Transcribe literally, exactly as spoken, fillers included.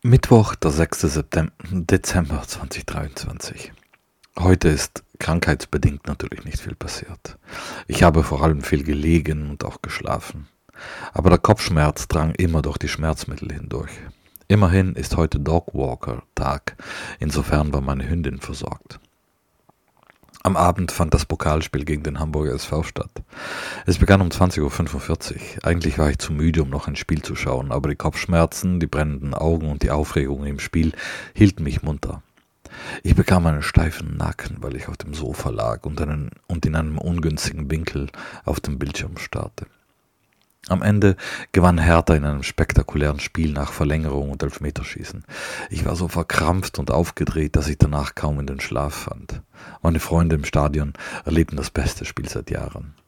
Mittwoch, der sechster Dezember zweitausenddreiundzwanzig. Heute ist krankheitsbedingt natürlich nicht viel passiert. Ich habe vor allem viel gelegen und auch geschlafen. Aber der Kopfschmerz drang immer durch die Schmerzmittel hindurch. Immerhin ist heute Dogwalker-Tag, insofern war meine Hündin versorgt. Am Abend fand das Pokalspiel gegen den Hamburger S V statt. Es begann um zwanzig Uhr fünfundvierzig. Eigentlich war ich zu müde, um noch ein Spiel zu schauen, aber die Kopfschmerzen, die brennenden Augen und die Aufregung im Spiel hielten mich munter. Ich bekam einen steifen Nacken, weil ich auf dem Sofa lag und, einen, und in einem ungünstigen Winkel auf den Bildschirm starrte. Am Ende gewann Hertha in einem spektakulären Spiel nach Verlängerung und Elfmeterschießen. Ich war so verkrampft und aufgedreht, dass ich danach kaum in den Schlaf fand. Meine Freunde im Stadion erlebten das beste Spiel seit Jahren.